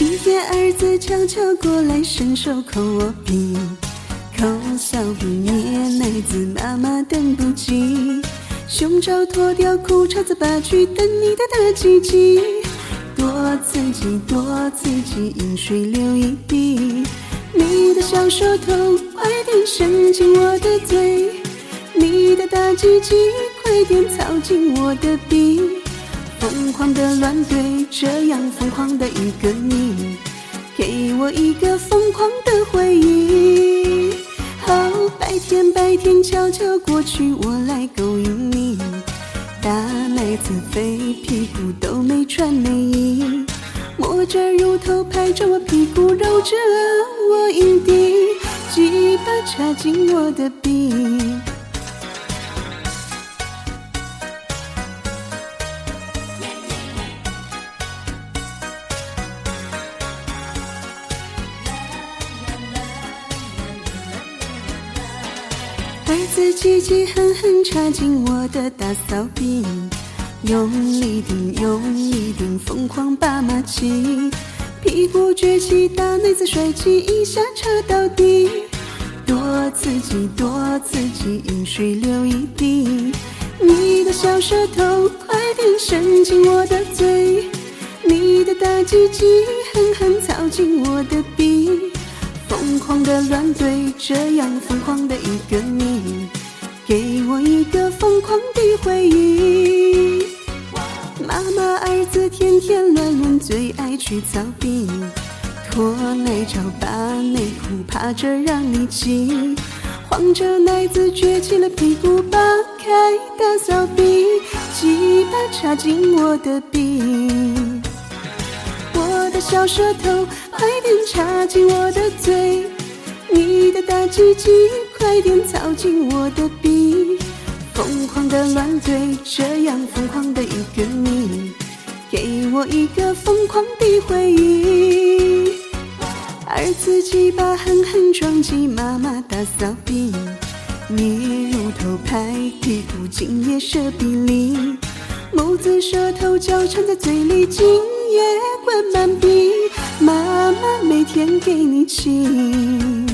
今天儿子悄悄过来，伸手抠我鼻，抠小鼻捏奶子，妈妈等不及，胸罩脱掉，裤衩子拔去，等你的大鸡鸡，多刺激多刺激，饮水流一滴，你的小舌头快点伸进我的嘴，你的大鸡鸡快点操进我的鼻，疯狂的乱对，这样疯狂的一个你，给我一个疯狂的回忆。好，白天悄悄过去，我来勾引你，大奶子肥，屁股都没穿内衣，摸着乳头，拍着我屁股，揉着我阴蒂，鸡巴插进我的鼻。儿子鸡鸡狠狠插进我的大骚逼，用力顶，疯狂拔马起，屁股崛起，大奶子帅气，一下插到底，多刺激多刺激，饮水流一滴，你的小舌头快点伸进我的嘴，你的大鸡鸡狠狠操进我的鼻，疯狂的乱对，这样疯狂的一个你，给我一个疯狂的回忆。妈妈儿子天天乱，最爱去操逼，脱奶罩把内裤趴着让你骑，晃着奶子撅起了屁股，扒开大骚逼，鸡巴插进我的鼻，我的小舌头快点插进我的嘴，你的大鸡鸡快点操进我的鼻，疯狂的乱对，这样疯狂的一个你，给我一个疯狂的回忆。儿子鸡巴狠狠撞击妈妈大骚逼，捏乳头拍屁股，精液射鼻里，眸子舌头交缠在嘴里，精液灌满鼻，妈妈每天给你亲。